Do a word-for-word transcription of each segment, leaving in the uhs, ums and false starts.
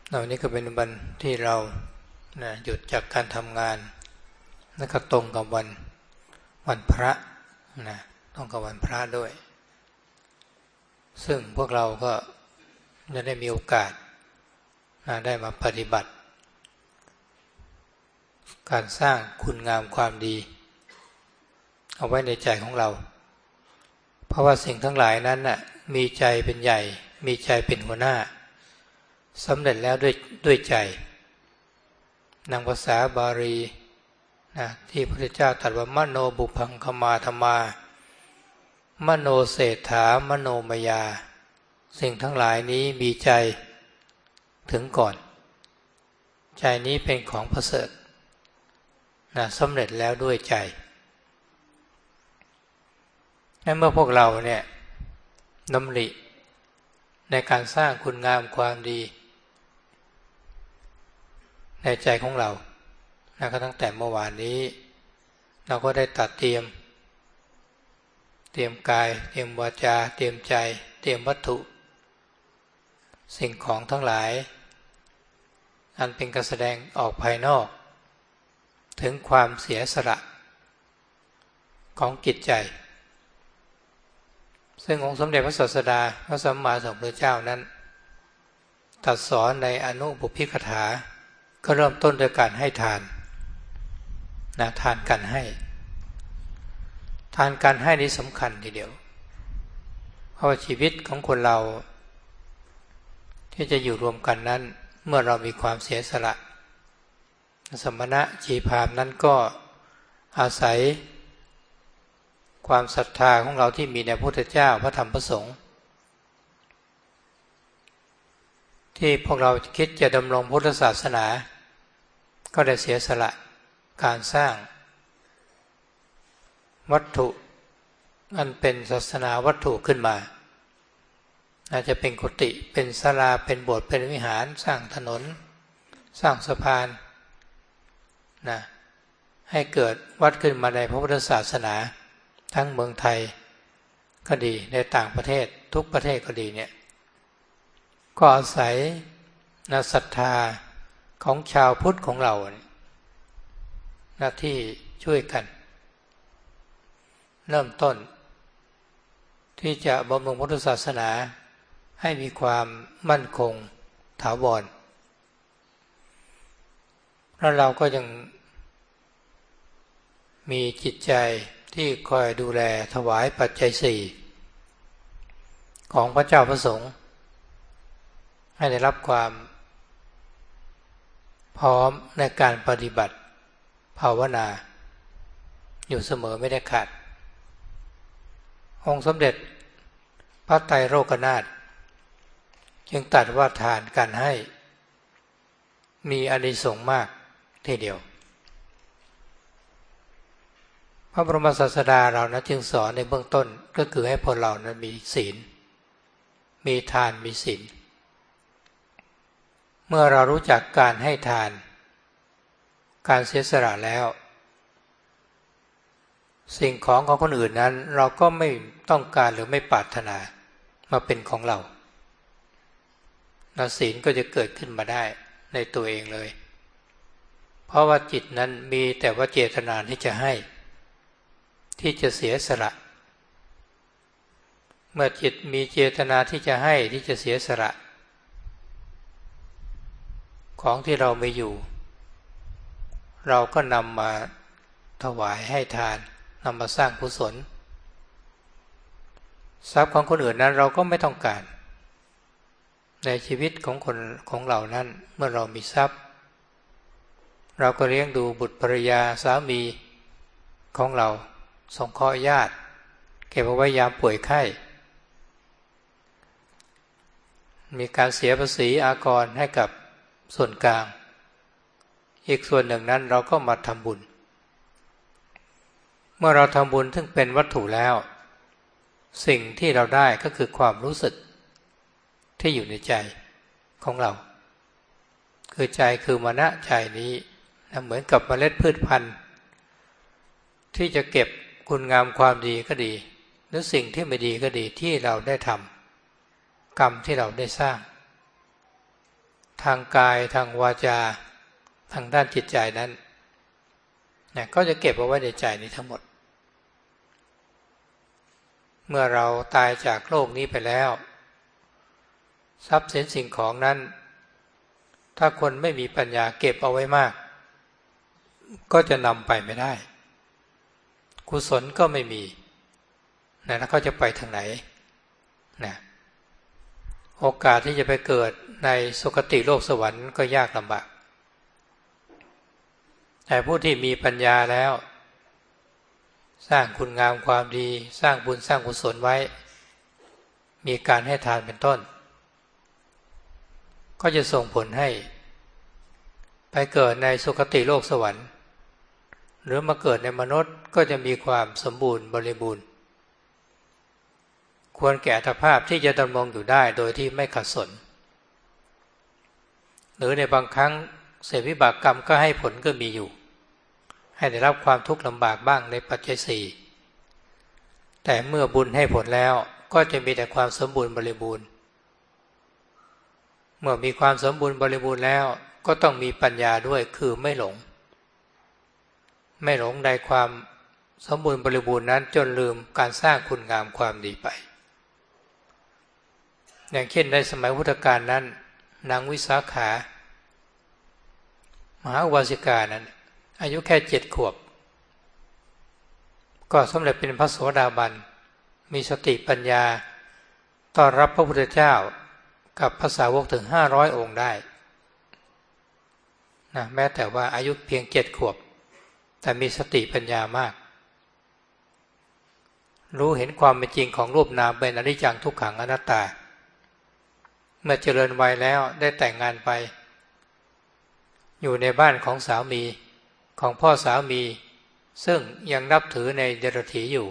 วันนี้ก็เป็นวันที่เรานะหยุดจากการทำงานแล้วก็ตรงกับวันวันพระนะตรงกับวันพระด้วย ซึ่งพวกเราก็จะได้มีโอกาสนะได้มาปฏิบัติการสร้างคุณงามความดีเอาไว้ในใจของเราเพราะว่าสิ่งทั้งหลายนั้นน่ะมีใจเป็นใหญ่มีใจเป็นหัวหน้าสำเร็จแล้วด้วยด้วยใจนางภาษาบาลีนะที่พระพุทธเจ้าตรัสว่ามโนบุพังคมาธรรมามโนเศรษฐามโนมยาสิ่งทั้งหลายนี้มีใจถึงก่อนใจนี้เป็นของประเสริฐนะสำเร็จแล้วด้วยใจงั้นเมื่อพวกเราเนี่ยดำริในการสร้างคุณงามความดีในใจของเรานะก็ตั้งแต่เมื่อวานนี้เราก็ได้ตัดเตรียมเตรียมกายเตรียมวาจาเตรียมใจเตรียมวัตถุสิ่งของทั้งหลายอันเป็นการแสดงออกภายนอกถึงความเสียสละของจิตใจซึ่งองค์สมเด็จพระศาสดาพระสัมมาสัมพุทธเจ้านั้นตรัสสอนในอนุบุพพิกถาก็เริ่มต้นด้วยการให้ทานนะทานการให้ทานการให้นี้สำคัญทีเดียวเพราะว่าชีวิตของคนเราที่จะอยู่รวมกันนั้นเมื่อเรามีความเสียสละสมณะชีพราหมณ์นั้นก็อาศัยความศรัทธาของเราที่มีในพระพุทธเจ้าพระธรรมพระสงฆ์ที่พวกเราคิดจะดำรงพุทธศาสนาก็ได้เสียสละการสร้างวัตถุอันเป็นศาสนาวัตถุขึ้นมาอาจจะเป็นกุฏิเป็นศาลาเป็นโบสถ์เป็นวิหารสร้างถนนสร้างสะพานนะให้เกิดวัดขึ้นมาในพระพุทธศาสนาทั้งเมืองไทยก็ดีในต่างประเทศทุกประเทศก็ดีเนี่ยก็อาศัยนะศรัทธาของชาวพุทธของเราหน้าที่ช่วยกันเริ่มต้นที่จะบำรุงพุทธศาสนาให้มีความมั่นคงถาวรแล้วเราก็ยังมีจิตใจที่คอยดูแลถวายปัจจัยสี่ของพระเจ้าพระสงฆ์ให้ได้รับความพร้อมในการปฏิบัติภาวนาอยู่เสมอไม่ได้ขาดองค์สมเด็จพระไตรโลกนาถจึงตรัสว่าทานการให้มีอานิสงส์มากทีเดียวพระบรมศาสดาเรานะจึงสอนในเบื้องต้นก็คือให้พวกเรานะมีศีลมีทานมีศีลเมื่อเรารู้จักการให้ทานการเสียสละแล้วสิ่งของของคนอื่นนั้นเราก็ไม่ต้องการหรือไม่ปรารถนามาเป็นของเราศีลก็จะเกิดขึ้นมาได้ในตัวเองเลยเพราะว่าจิตนั้นมีแต่ว่าเจตนาที่จะให้ที่จะเสียสละเมื่อจิตมีเจตนาที่จะให้ที่จะเสียสละของที่เราไม่อยู่เราก็นำมาถวายให้ทานนำมาสร้างกุศลทรัพย์ของคนอื่นนั้นเราก็ไม่ต้องการในชีวิตของคนของเรานั้นเมื่อเรามีทรัพย์เราก็เลี้ยงดูบุตรภรรยาสามีของเราสงเคราะห์ญาติเก็บเอาไว้ยามป่วยไข้มีการเสียภาษีอากรให้กับส่วนกลางอีกส่วนหนึ่งนั้นเราก็มาทำบุญเมื่อเราทำบุญซึ่งเป็นวัตถุแล้วสิ่งที่เราได้ก็คือความรู้สึกที่อยู่ในใจของเราคือใจคือมนะใจนี้นะเหมือนกับเมล็ดพืชพันธุ์ที่จะเก็บคุณงามความดีก็ดีหรือสิ่งที่ไม่ดีก็ดีที่เราได้ทำกรรมที่เราได้สร้างทางกายทางวาจาทางด้านจิตใจนั้นนะก็จะเก็บเอาไว้ในใจนี้ทั้งหมดเมื่อเราตายจากโลกนี้ไปแล้วทรัพย์สินสิ่งของนั้นถ้าคนไม่มีปัญญาเก็บเอาไว้มากก็จะนำไปไม่ได้กุศลก็ไม่มีนะแล้วเขาจะไปทางไหนนะโอกาสที่จะไปเกิดในสุคติโลกสวรรค์ก็ยากลำบากแต่ผู้ที่มีปัญญาแล้วสร้างคุณงามความดีสร้างบุญสร้างกุศลไว้มีการให้ทานเป็นต้นก็จะส่งผลให้ไปเกิดในสุคติโลกสวรรค์หรือมาเกิดในมนุษย์ก็จะมีความสมบูรณ์บริบูรณ์ควรแก่อัตภาพที่จะดำรงอยู่ได้โดยที่ไม่ขัดสนหรือในบางครั้งเศษวิบากกรรมก็ให้ผลก็มีอยู่ให้ได้รับความทุกข์ลำบากบ้างในปัจจัยสี่แต่เมื่อบุญให้ผลแล้วก็จะมีแต่ความสมบูรณ์บริบูรณ์เมื่อมีความสมบูรณ์บริบูรณ์แล้วก็ต้องมีปัญญาด้วยคือไม่หลงไม่หลงในความสมบูรณ์บริบูรณ์นั้นจนลืมการสร้างคุณงามความดีไปอย่างเช่นในสมัยพุทธกาลนั้นนางวิสาขามหาอุบาสิกานั้นอายุแค่เจ็ดขวบก็สำเร็จเป็นพระโสดาบันมีสติปัญญาต้อนรับพระพุทธเจ้ากับพระสาวกถึงห้าร้อยองค์ได้นะแม้แต่ว่าอายุเพียงเจ็ดขวบแต่มีสติปัญญามากรู้เห็นความเป็นจริงของรูปนามเป็นอนิจจังทุกขังอนัตตาเมื่อเจริญวัยแล้วได้แต่งงานไปอยู่ในบ้านของสามีของพ่อสามีซึ่งยังนับถือในเดรัจฉีอยู่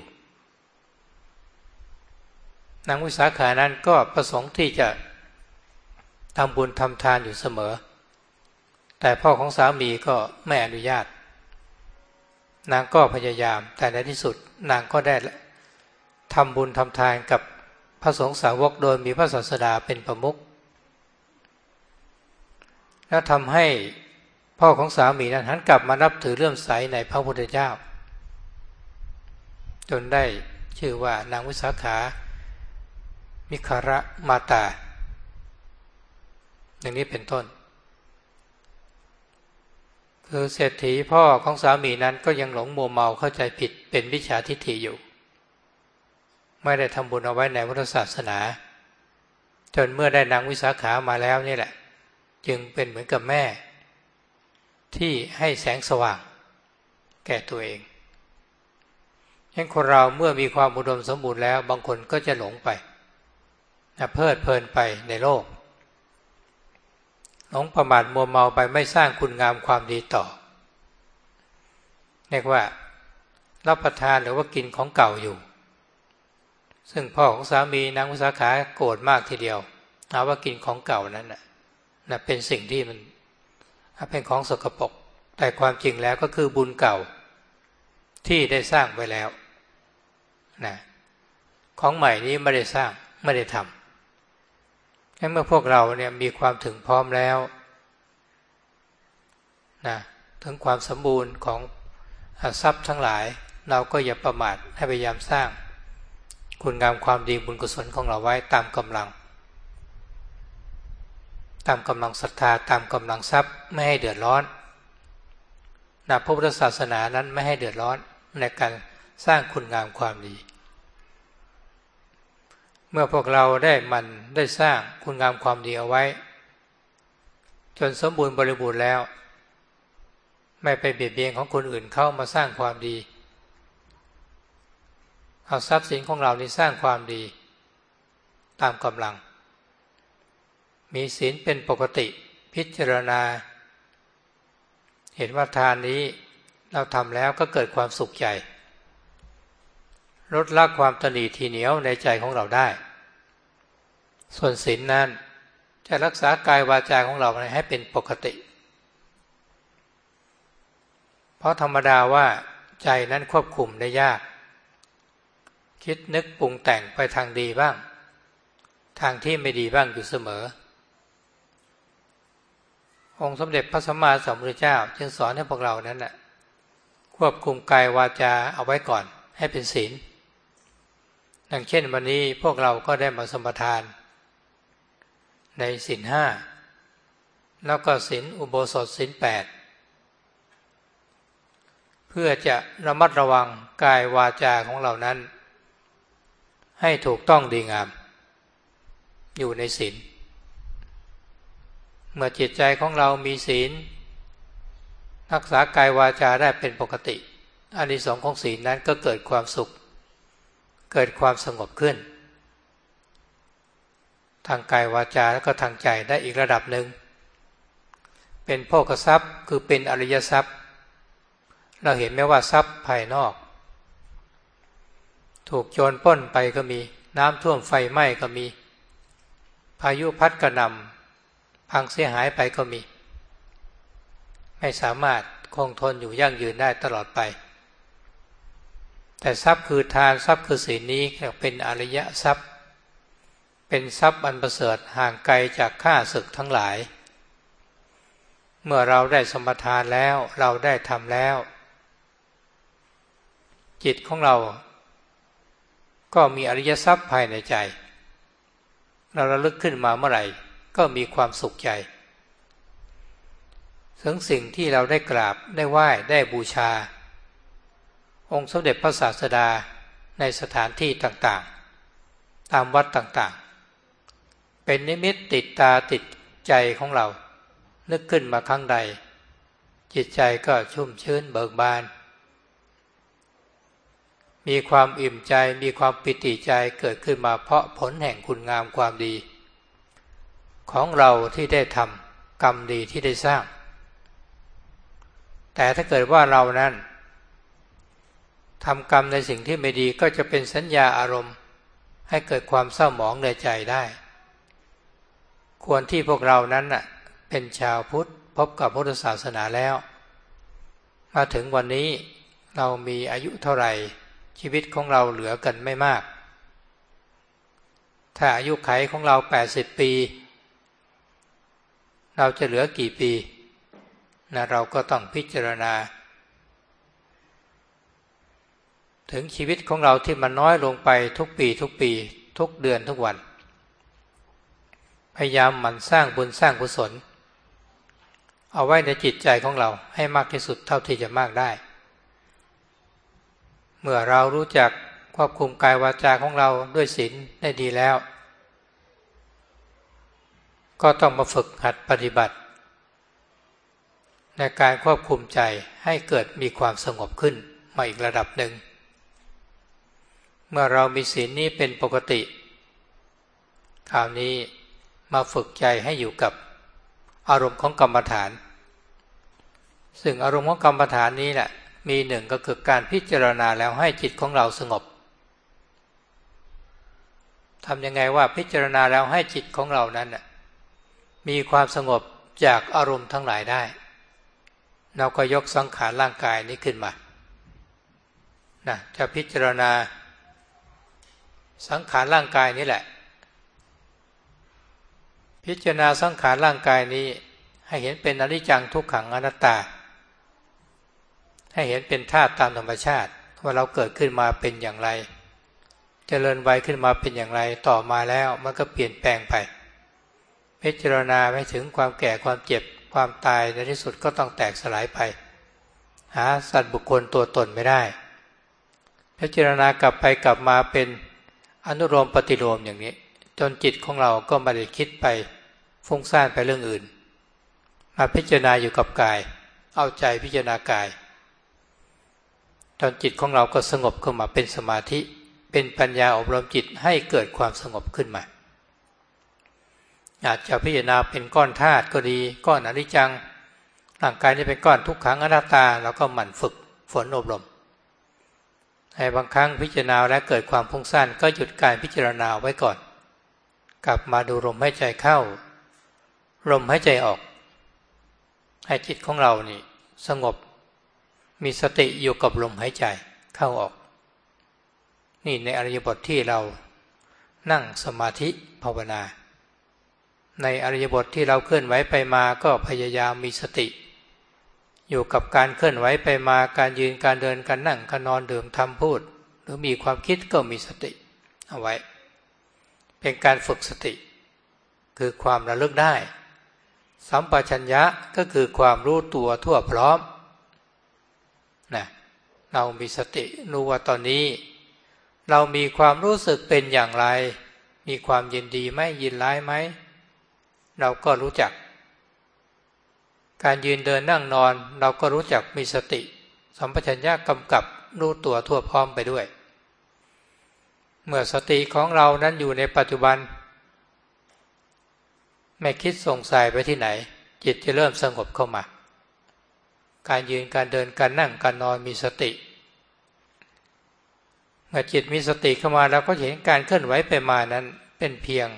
นางวิสาขานั้นก็ประสงค์ที่จะทำบุญทำทานอยู่เสมอแต่พ่อของสามีก็ไม่อนุญาตนางก็พยายามแต่ในที่สุดนางก็ได้ทำบุญทำทานกับพระสงฆ์สาวกโดยมีพระศาสดาเป็นประมุขและทำให้พ่อของสามีนั้นหันกลับมานับถือเลื่อมใสในพระพุทธเจ้าจนได้ชื่อว่านางวิสาขามิคารมาตาอย่างนี้เป็นต้นคือเศรษฐีพ่อของสามีนั้นก็ยังหลงมัวเมาเข้าใจผิดเป็นมิจฉาทิฏฐิอยู่ไม่ได้ทำบุญเอาไว้ในพุทธศาสนาจนเมื่อได้นางวิสาขามาแล้วนี่แหละจึงเป็นเหมือนกับแม่ที่ให้แสงสว่างแก่ตัวเองฉะนั้นคนเราเมื่อมีความอุดมสมบูรณ์แล้วบางคนก็จะหลงไปเพลิดเพลินไปในโลกหลงประมาทมัวเมาไปไม่สร้างคุณงามความดีต่อเรียกว่ารับประทานหรือว่ากินของเก่าอยู่ซึ่งพ่อของสามีนางวิสาขาโกรธมากทีเดียวหาว่ากินของเก่านั้นนะนะเป็นสิ่งที่มันเป็นของสกปรกแต่ความจริงแล้วก็คือบุญเก่าที่ได้สร้างไว้แล้วนะของใหม่นี้ไม่ได้สร้างไม่ได้ทำให้เมื่อพวกเราเนี่ยมีความถึงพร้อมแล้วนะถึงความสมบูรณ์ของทรัพย์ทั้งหลายเราก็อย่าประมาทให้พยายามสร้างคุณงามความดีบุญกุศลของเราไว้ตามกำลังตามกำลังศรัทธาตามกำลังทรัพย์ไม่ให้เดือดร้อนนะพระพุทธศาสนานั้นไม่ให้เดือดร้อนในการสร้างคุณงามความดีเมื่อพวกเราได้มันได้สร้างคุณงามความดีเอาไว้จนสมบูรณ์บริบูรณ์แล้วไม่ไปเบียดเบียนของคนอื่นเข้ามาสร้างความดีเอาทรัพย์สินของเรานี่สร้างความดีตามกำลังมีศีลเป็นปกติพิจารณาเห็นว่าทานนี้เราทำแล้วก็เกิดความสุขใจลดละความตนีทีเหนียวในใจของเราได้ส่วนศีลนั้นจะรักษากายวาจาของเราให้เป็นปกติเพราะธรรมดาว่าใจนั้นควบคุมได้ยากคิดนึกปรุงแต่งไปทางดีบ้างทางที่ไม่ดีบ้างอยู่เสมอองค์สมเด็จพระสัมมาสัมพุทธเจ้าจึงสอนให้พวกเรานั้นน่ะควบคุมกายวาจาเอาไว้ก่อนให้เป็นศีลดังเช่นวันนี้พวกเราก็ได้มาสมทานในศีลห้าแล้วก็ศีลอุโบสถศีลแปดเพื่อจะระมัดระวังกายวาจาของเรานั้นให้ถูกต้องดีงามอยู่ในศีลเมื่อจิตใจของเรามีศีลรักษากายวาจาได้เป็นปกติอานิสงส์ของศีลนั้นก็เกิดความสุขเกิดความสงบขึ้นทางกายวาจาแล้วก็ทางใจได้อีกระดับหนึ่งเป็นโภคทรัพย์คือเป็นอริยทรัพย์เราเห็นไหมว่าทรัพย์ภายนอกถูกโจรปล้นไปก็มีน้ำท่วมไฟไหม้ก็มีพายุพัดกระหน่ำพังเสียหายไปก็มีไม่สามารถคงทนอยู่ยั่งยืนได้ตลอดไปแต่ทรัพย์คือทานทรัพย์คือศีลนี้เป็นอริยทรัพย์เป็นทรัพย์อันประเสริฐห่างไกลจากข้าศึกทั้งหลายเมื่อเราได้สมทานแล้วเราได้ทำแล้วจิตของเราก็มีอริยทรัพย์ภายในใจเราระลึกขึ้นมาเมื่อไหร่ก็มีความสุขใจถึงสิ่งที่เราได้กราบได้ไหว้ได้บูชาองค์สมเด็จพระศาสดาในสถานที่ต่างๆตามวัดต่างๆเป็นนิมิตติดตาติดใจของเรานึกขึ้นมาครั้งใดจิตใจก็ชุ่มชื้นเบิกบานมีความอิ่มใจมีความปิติใจเกิดขึ้นมาเพราะผลแห่งคุณงามความดีของเราที่ได้ทำกรรมดีที่ได้สร้างแต่ถ้าเกิดว่าเรานั้นทำกรรมในสิ่งที่ไม่ดีก็จะเป็นสัญญาอารมณ์ให้เกิดความเศร้าหมองในใจได้ควรที่พวกเรานั้นน่ะเป็นชาวพุทธพบกับพุทธศาสนาแล้วมาถึงวันนี้เรามีอายุเท่าไหร่ชีวิตของเราเหลือกันไม่มากถ้าอายุขัยของเราแปดสิบปีเราจะเหลือกี่ปีนะเราก็ต้องพิจารณาถึงชีวิตของเราที่มันน้อยลงไปทุกปีทุกปีทุกเดือนทุกวันพยายามหมั่นสร้างบุญสร้างกุศลเอาไว้ในจิตใจของเราให้มากที่สุดเท่าที่จะมากได้เมื่อเรารู้จักควบคุมกายวาจาของเราด้วยศีลได้ดีแล้วก็ต้องมาฝึกหัดปฏิบัติในการควบคุมใจให้เกิดมีความสงบขึ้นมาอีกระดับหนึ่งเมื่อเรามีศีลนี้เป็นปกติคราวนี้มาฝึกใจให้อยู่กับอารมณ์ของกรรมฐานซึ่งอารมณ์ของกรรมฐานนี้แหละมีหนึ่งก็คือการพิจารณาแล้วให้จิตของเราสงบทำยังไงว่าพิจารณาแล้วให้จิตของเรานั้นมีความสงบจากอารมณ์ทั้งหลายได้เราก็ยกสังขารร่างกายนี้ขึ้นมานะจะพิจารณาสังขารร่างกายนี้แหละพิจารณาสังขารร่างกายนี้ให้เห็นเป็นอนิจจังทุกขังอนัตตาให้เห็นเป็นธาตุตามธรรมชาติว่าเราเกิดขึ้นมาเป็นอย่างไรเจริญวัยขึ้นมาเป็นอย่างไรต่อมาแล้วมันก็เปลี่ยนแปลงไปพิจารณาไปถึงความแก่ความเจ็บความตายในที่สุดก็ต้องแตกสลายไปหาสัตว์บุคคลตัวตนไม่ได้พิจารณากลับไปกลับมาเป็นอนุโลมปฏิโลมอย่างนี้จนจิตของเราก็ไม่ได้คิดไปฟุ้งซ่านไปเรื่องอื่นมาพิจารณาอยู่กับกายเอาใจพิจารณากายจนจิตของเราก็สงบขึ้นมาเป็นสมาธิเป็นปัญญาอบรมจิตให้เกิดความสงบขึ้นมาอาจจะพิจารณาเป็นก้อนธาตุก็ดีก้อนอนิจจังร่างกายนี้เป็นก้อนทุกขังอนัตตาเราก็หมั่นฝึกฝนอบรมให้บางครั้งพิจารณาและเกิดความฟุ้งซ่านก็หยุดการพิจารณาไว้ก่อนกลับมาดูลมหายใจเข้าลมหายใจออกให้จิตของเรานี่สงบมีสติอยู่กับลมหายใจเข้าออกนี่ในอริยบทที่เรานั่งสมาธิภาวนาในอริยบทที่เราเคลื่อนไหวไปมาก็พยายามมีสติอยู่กับการเคลื่อนไหวไปมาการยืนการเดินการนั่งการนอนดื่มทำพูดหรือมีความคิดก็มีสติเอาไว้เป็นการฝึกสติคือความระลึกได้สัมปชัญญะก็คือความรู้ตัวทั่วพร้อมนะเรามีสติรู้ว่าตอนนี้เรามีความรู้สึกเป็นอย่างไรมีความยินดีไหมยินร้ายไหมเราก็รู้จักการยืนเดินนั่งนอนเราก็รู้จักมีสติสัมปชัญญะกำกับรู้ตัวทั่วพร้อมไปด้วยเมื่อสติของเรานั้นอยู่ในปัจจุบันไม่คิดส่งสายไปที่ไหนจิตจะเริ่มสงบเข้ามาการยืนการเดินการนั่งการนอนมีสติเมื่อจิตมีสติเข้ามาเราก็เห็นการเคลื่อนไหวไปมานั้นเป็นเพียง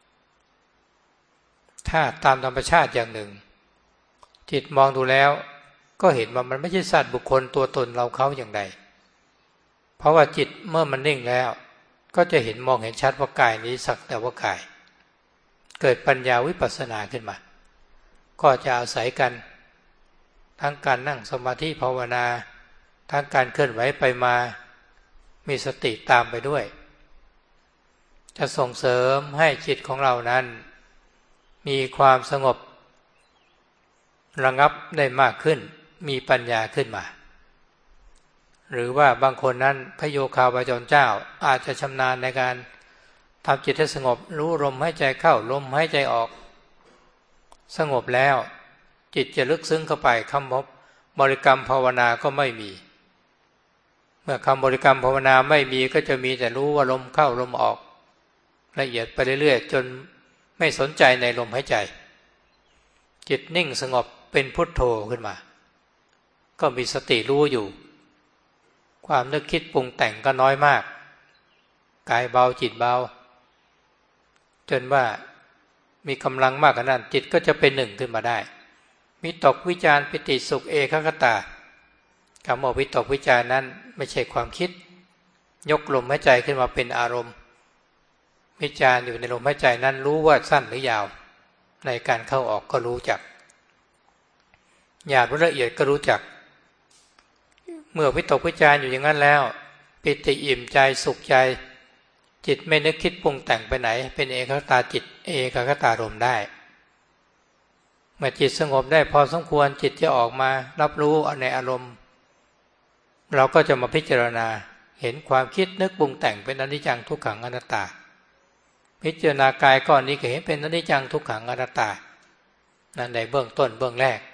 ถ้าตามธรรมชาติอย่างหนึ่งจิตมองดูแล้วก็เห็นว่ามันไม่ใช่สัตว์บุคคลตัวตนเราเขาอย่างใดเพราะว่าจิตเมื่อมันนิ่งแล้วก็จะเห็นมองเห็นชัดว่ากายนี้สักแต่ว่ากายเกิดปัญญาวิปัสสนาขึ้นมาก็จะอาศัยกันทั้งการนั่งสมาธิภาวนาทั้งการเคลื่อนไหวไปมามีสติตามไปด้วยจะส่งเสริมให้จิตของเรานั้นมีความสงบระงับได้มากขึ้นมีปัญญาขึ้นมาหรือว่าบางคนนั้นพระโยคาวาจรเจ้าอาจจะชำนาญในการทำจิตให้สงบรู้ลมหายใจเข้าลมหายใจออกสงบแล้วจิตจะลึกซึ้งเข้าไปคำบริกรรมภาวนาก็ไม่มีเมื่อคำบริกรรมภาวนาไม่มีก็จะมีแต่รู้ว่าลมเข้าลมออกละเอียดไปเรื่อยๆจนไม่สนใจในลมหายใจจิตนิ่งสงบเป็นพุทโธขึ้นมาก็มีสติรู้อยู่ความนึกคิดปรุงแต่งก็น้อยมากกายเบาจิตเบาจนว่ามีกำลังมากขนาดนั้นจิตก็จะเป็นหนึ่งขึ้นมาได้วิตกวิจารปิติสุขเอกคตาคำว่าวิตกวิจารนั้นไม่ใช่ความคิดยกลมหายใจขึ้นมาเป็นอารมณ์วิจารอยู่ในลมหายใจนั้นรู้ว่าสั้นหรือยาวในการเข้าออกก็รู้จักหยาบหรือละเอียดก็รู้จักเมื่อวิตกวิจารอยู่อย่างนั้นแล้วปิติอิ่มใจสุขใจจิตไม่นึกคิดปรุงแต่งไปไหนเป็นเอกคตาจิตเอกคตารมณ์ได้เมื่อจิตสงบได้พอสมควรจิตจะออกมารับรู้ในอารมณ์เราก็จะมาพิจารณาเห็นความคิดนึกปรุงแต่งเป็นอนิจจังทุกขังอนัตตาพิจารณากายก้อนนี้ก็เห็นเป็นอนิจจังทุกขังอนัตตานั่นในเบื้องต้นเบื้องแรก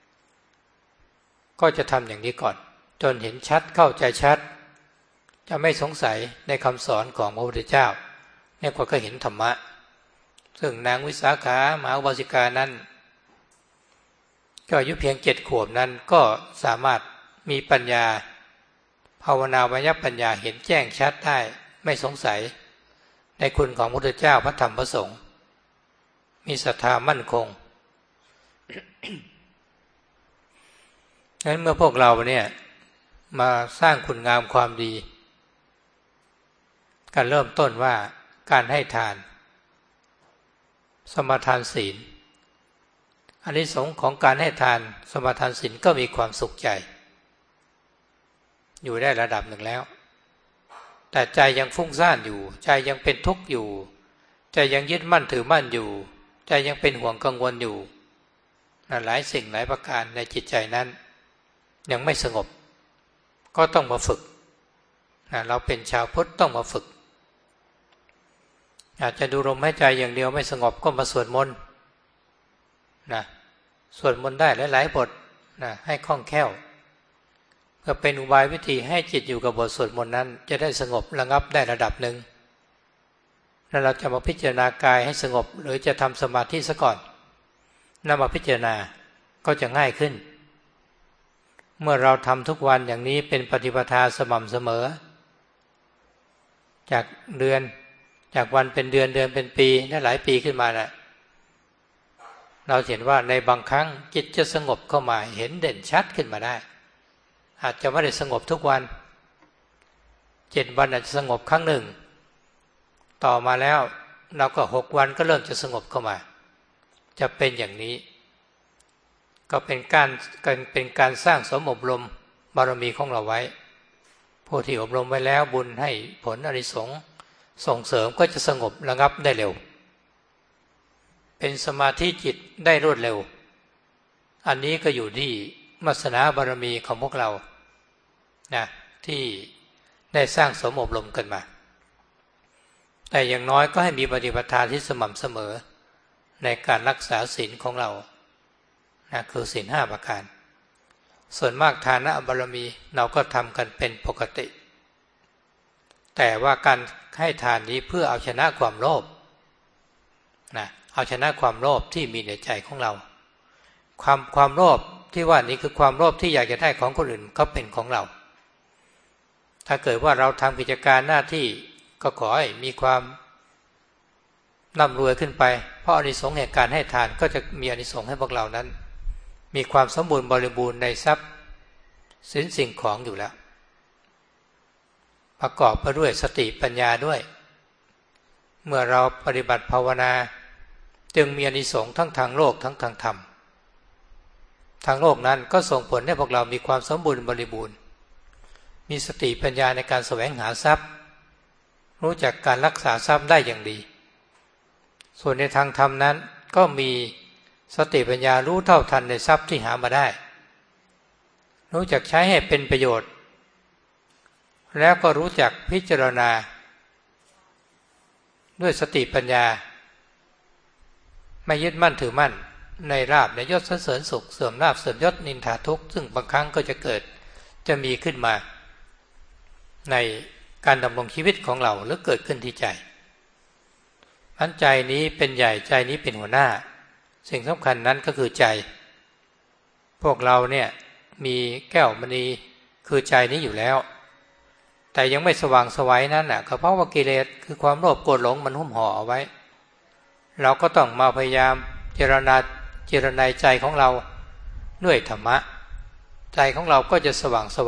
ก็จะทำอย่างนี้ก่อนจนเห็นชัดเข้าใจชัดจะไม่สงสัยในคำสอนของพระพุทธเจ้าเนี่ยก็เห็นธรรมะซึ่งนางวิสาขามหาอุบาสิกานั้นก็อายุเพียงเจ็ดขวบนั้นก็สามารถมีปัญญาภาวนาวิญญาปัญญาเห็นแจ้งชัดได้ไม่สงสัยในคุณของพระพุทธเจ้าพระธรรมพระสงฆ์มีศรัทธามั่นคง งั้นเมื่อพวกเราเนี่ยมาสร้างคุณงามความดีการเริ่มต้นว่าการให้ทานสมาทานศีลอานิสงส์ของการให้ทานสมาทานศีลก็มีความสุขใจอยู่ได้ระดับหนึ่งแล้วแต่ใจยังฟุ้งซ่านอยู่ใจยังเป็นทุกข์อยู่ใจยังยึดมั่นถือมั่นอยู่ใจยังเป็นห่วงกังวลอยู่หลายสิ่งหลายประการในจิตใจนั้นยังไม่สงบก็ต้องมาฝึกเราเป็นชาวพุทธต้องมาฝึกอาจจะดูลมหายใจอย่างเดียวไม่สงบก็มาสวดมนต์นะสวดมนต์ได้หลายๆบทนะให้คล่องแคล่วก็เป็นอุบายวิธีให้จิตอยู่กับบทสวดมนต์นั้นจะได้สงบระงับได้ระดับหนึ่งแล้วเราจะมาพิจารณากายให้สงบหรือจะทำสมาธิซะก่อนนำมาพิจารณาก็จะง่ายขึ้นเมื่อเราทำทุกวันอย่างนี้เป็นปฏิปทาสม่ำเสมอจากเดือนจากวันเป็นเดือนเดือนเป็นปีและหลายปีขึ้นมาน่ะเราเห็นว่าในบางครั้งจิตจะสงบเข้ามาเห็นเด่นชัดขึ้นมาได้อาจจะไม่ได้สงบทุกวันเจ็ดวันอาจจะสงบครั้งหนึ่งต่อมาแล้วเราก็หกวันก็เริ่มจะสงบเข้ามาจะเป็นอย่างนี้ก็เป็นการเป็นการสร้างสมอบรมบารมีของเราไว้ผู้ที่อบรมไว้แล้วบุญให้ผลอานิสงส์ส่งเสริมก็จะสงบระงับได้เร็วเป็นสมาธิจิตได้รวดเร็วอันนี้ก็อยู่ที่วาสนาบารมีของพวกเรานะที่ได้สร้างสมอบรมกันมาแต่อย่างน้อยก็ให้มีปฏิปทาที่สม่ำเสมอในการรักษาศีลของเรานะคือศีลห้าประการส่วนมากทานบารมีเราก็ทำกันเป็นปกติแต่ว่าการให้ทานนี้เพื่อเอาชนะความโลภนะเอาชนะความโลภที่มีในใจของเราความความโลภที่ว่านี้คือความโลภที่อยากจะได้ของคนอื่นก็เป็นของเราถ้าเกิดว่าเราทำกิจการหน้าที่ก็ขอให้มีความร่ำรวยขึ้นไปเพราะอานิสงส์แห่งการให้ทานก็จะมีอานิสงส์ให้พวกเรานั้นมีความสมบูรณ์บริบูรณ์ในทรัพย์สินสิ่งของอยู่แล้วประกอบไปด้วยสติปัญญาด้วยเมื่อเราปฏิบัติภาวนาจึงมีอานิสงส์ทั้งทางโลกทั้งทางธรรมทางโลกนั้นก็ส่งผลให้พวกเรามีความสมบูรณ์บริบูรณ์มีสติปัญญาในการแสวงหาทรัพย์รู้จักการรักษาทรัพย์ได้อย่างดีส่วนในทางธรรมนั้นก็มีสติปัญญารู้เท่าทันในทรัพย์ที่หามาได้รู้จักใช้ให้เป็นประโยชน์แล้วก็รู้จักพิจารณาด้วยสติปัญญาไม่ยึดมั่นถือมั่นในลาภในยศสรรเสริญสุขเสื่อมลาภเสื่อมยศนินทาทุกข์ซึ่งบางครั้งก็จะเกิดจะมีขึ้นมาในการดำรงชีวิตของเราหรือเกิดขึ้นที่ใจอันใจนี้เป็นใหญ่ใจนี้เป็นหัวหน้าสิ่งสำคัญนั้นก็คือใจพวกเราเนี่ยมีแก้วมณีคือใจนี้อยู่แล้วแต่ยังไม่สว่างไสวนั้นน่ะก็เพราะว่ากิเลสคือความโลภโกรธหลงมันหุ้มห่อเอาไว้เราก็ต้องมาพยายามเจรณาเจรณาใจของเราด้วยธรรมะใจของเราก็จะสว่างไสว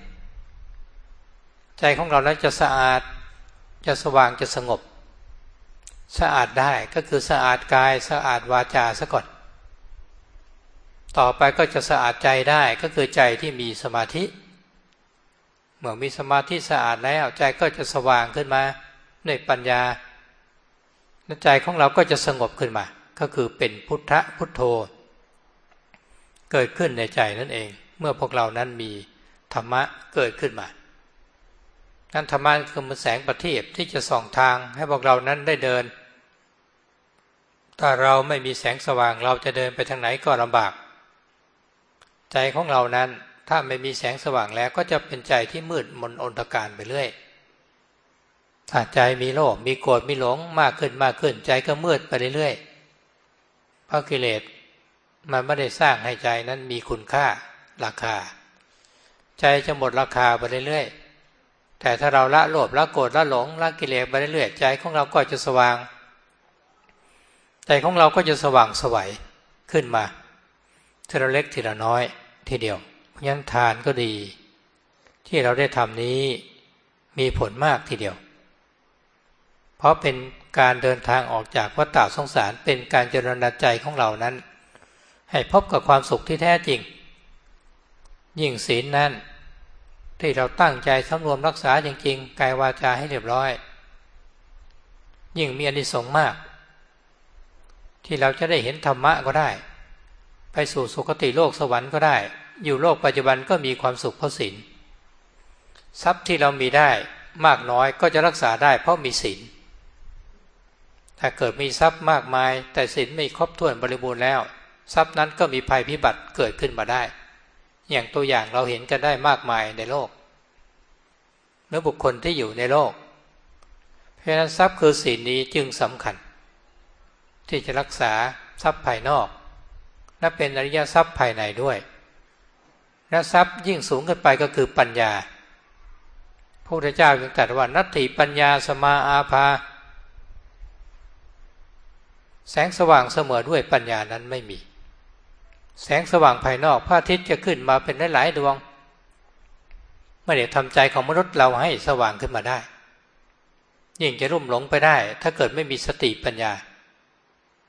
ใจของเรานั้นจะสะอาดจะสว่างจะสงบสะอาดได้ก็คือสะอาดกายสะอาดวาจาซะก่อนต่อไปก็จะสะอาดใจได้ก็คือใจที่มีสมาธิเมื่อมีสมาธิสะอาดแล้วใจก็จะสว่างขึ้นมาด้วยปัญญาและใจของเราก็จะสงบขึ้นมาก็คือเป็นพุทธะพุทโธเกิดขึ้นในใจนั่นเองเมื่อพวกเรานั้นมีธรรมะเกิดขึ้นมานั้นธรรมะคือมันแสงประทีปที่จะส่องทางให้พวกเรานั้นได้เดินถ้าเราไม่มีแสงสว่างเราจะเดินไปทางไหนก็ลำบากใจของเรานั้นถ้าไม่มีแสงสว่างแล้วก็จะเป็นใจที่มืดมนอนตการไปเรื่อยถ้าใจมีโลภมีโกรธมีหลงมากขึ้นมากขึ้นใจก็มืดไปเรื่อยๆเพราะกิเลสมันไม่ได้สร้างให้ใจนั้นมีคุณค่าราคาใจจะหมดราคาไปเรื่อยๆแต่ถ้าเราละโลภละโกรธละหลงละกิเลสไปเรื่อยๆใจของเราก็จะสว่างใจของเราก็จะสว่างไสวขึ้นมาทีละเล็กทีละน้อยทีเดียวเพราะฉะนั้นทานก็ดีที่เราได้ทำนี้มีผลมากทีเดียวเพราะเป็นการเดินทางออกจากวัฏฏะสงสารเป็นการเจริญใจของเรานั้นให้พบกับความสุขที่แท้จริงยิ่งศีลนั้นที่เราตั้งใจสำรวมรักษาจริงๆกายวาจาให้เรียบร้อยยิ่งมีอานิสงส์มากที่เราจะได้เห็นธรรมะก็ได้ไปสู่สุคติโลกสวรรค์ก็ได้อยู่โลกปัจจุบันก็มีความสุขเพราะศีลทรัพย์ที่เรามีได้มากน้อยก็จะรักษาได้เพราะมีศีลถ้าเกิดมีทรัพย์มากมายแต่ศีลไม่ครบถ้วนบริบูรณ์แล้วทรัพย์นั้นก็มีภัยพิบัติเกิดขึ้นมาได้อย่างตัวอย่างเราเห็นกันได้มากมายในโลกเมื่อบุคคลที่อยู่ในโลกเพราะฉะนั้นทรัพย์คือศีลนี้จึงสำคัญที่จะรักษาทรัพย์ภายนอกและเป็นอริยทรัพย์ภายในด้วยและทรัพย์ยิ่งสูงขึ้นไปก็คือปัญญาพระพุทธเจ้าจึงตรัสว่านัตถิปัญญาสมาอาภาแสงสว่างเสมอด้วยปัญญานั้นไม่มีแสงสว่างภายนอกพระอาทิตย์จะขึ้นมาเป็นหลายๆดวงไม่ได้ทำใจของมนุษย์เราให้สว่างขึ้นมาได้ยิ่งจะรุ่มหลงไปได้ถ้าเกิดไม่มีสติปัญญา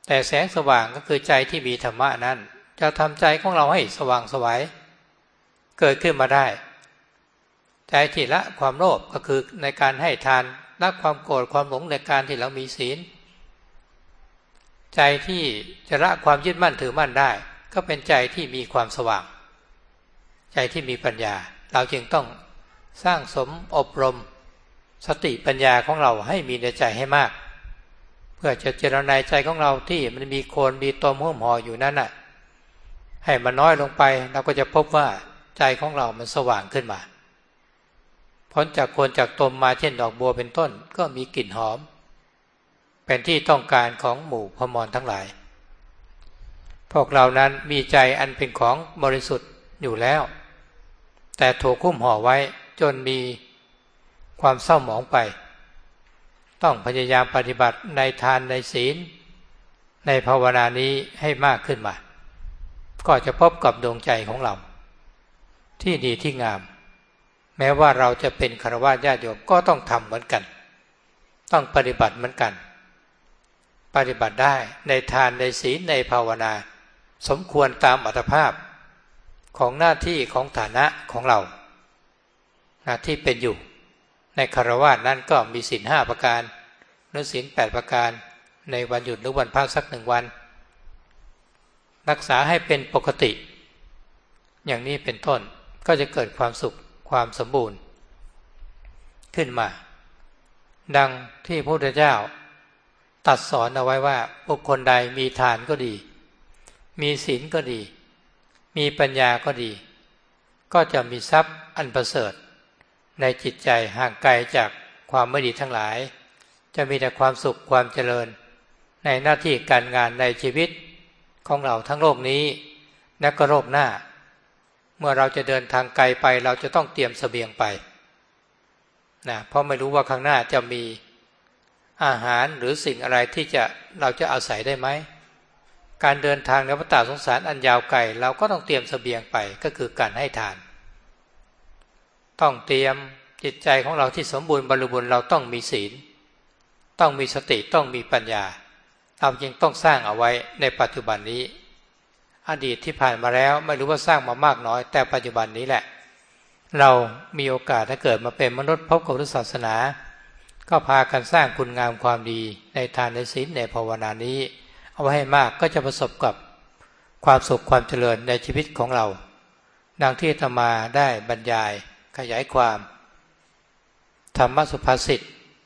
แต่แสงสว่างก็คือใจที่มีธรรมะนั้นจะทำใจของเราให้สว่างไสวเกิดขึ้นมาได้ใจที่ละความโลภก็คือในการให้ทานละความโกรธความหลงในการที่เรามีศีลใจที่จะละความยึดมั่นถือมั่นได้ก็เป็นใจที่มีความสว่างใจที่มีปัญญาเราจึงต้องสร้างสมอบรมสติปัญญาของเราให้มีในใจให้มากเพื่อจะเจริญในใจของเราที่มันมีโคลนมีตมหุ้มห่ออยู่นั้นน่ะให้มันน้อยลงไปเราก็จะพบว่าใจของเรามันสว่างขึ้นมาพ้นจากโคลนจากตมมาเช่นดอกบัวเป็นต้นก็มีกลิ่นหอมเป็นที่ต้องการของหมู่พมรทั้งหลายพวกเรานั้นมีใจอันเป็นของบริสุทธิ์อยู่แล้วแต่ถูกหุ้มห่อไว้จนมีความเศร้าหมองไปต้องพยายามปฏิบัติในทานในศีลในภาวนานี้ให้มากขึ้นมาก็จะพบกับดวงใจของเราที่ดีที่งามแม้ว่าเราจะเป็นฆราวาสญาติโยมก็ต้องทำเหมือนกันต้องปฏิบัติเหมือนกันปฏิบัติได้ในทานในศีลในภาวนาสมควรตามอัตภาพของหน้าที่ของฐานะของเราหน้าที่เป็นอยู่ในฆราวาสนั้นก็มีศีลห้าประการหรือศีลแปดประการในวันหยุดหรือวันพักสักหนึ่งวันรักษาให้เป็นปกติอย่างนี้เป็นต้นก็จะเกิดความสุขความสมบูรณ์ขึ้นมาดังที่พระพุทธเจ้าตรัสสอนเอาไว้ว่าบุคคลใดมีทานก็ดีมีศีลก็ดีมีปัญญาก็ดีก็จะมีทรัพย์อันประเสริฐในจิตใจห่างไกลจากความไม่ดีทั้งหลายจะมีแต่ความสุขความเจริญในหน้าที่การงานในชีวิตของเราทั้งโลกนี้และก็โลกหน้าเมื่อเราจะเดินทางไกลไปเราจะต้องเตรียมเสบียงไปนะเพราะไม่รู้ว่าข้างหน้าจะมีอาหารหรือสิ่งอะไรที่จะเราจะอาศัยได้ไหมการเดินทางในวัฏสงสารอันยาวไกลเราก็ต้องเตรียมเสบียงไปก็คือการให้ทานต้องเตรียมจิตใจของเราที่สมบูรณ์บริบูรณ์เราต้องมีศีลต้องมีสติต้องมีปัญญาเราจึงต้องสร้างเอาไว้ในปัจจุบันนี้อดีตที่ผ่านมาแล้วไม่รู้ว่าสร้างมามากน้อยแต่ปัจจุบันนี้แหละเรามีโอกาสถ้าเกิดมาเป็นมนุษย์พบกับพุทธศาสนาก็พากันสร้างคุณงามความดีในทานในศีลในภาวนานี้เอาไว้ให้มากก็จะประสบกับความสุขความเจริญในชีวิตของเราดังที่อาตมาได้บรรยายขยายความธรรมสุภาษิต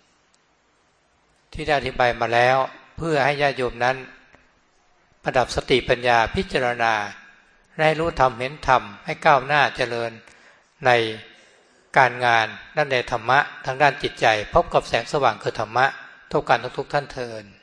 ที่ได้อธิบายมาแล้วเพื่อให้ญาติโยมนั้นประดับสติปัญญาพิจารณาได้รู้ธรรมเห็นธรรมให้ก้าวหน้าเจริญในการงานและในธรรมะทางด้านจิตใจพบกับแสงสว่างคือธรรมะทุกการทุกๆท่านเทอญ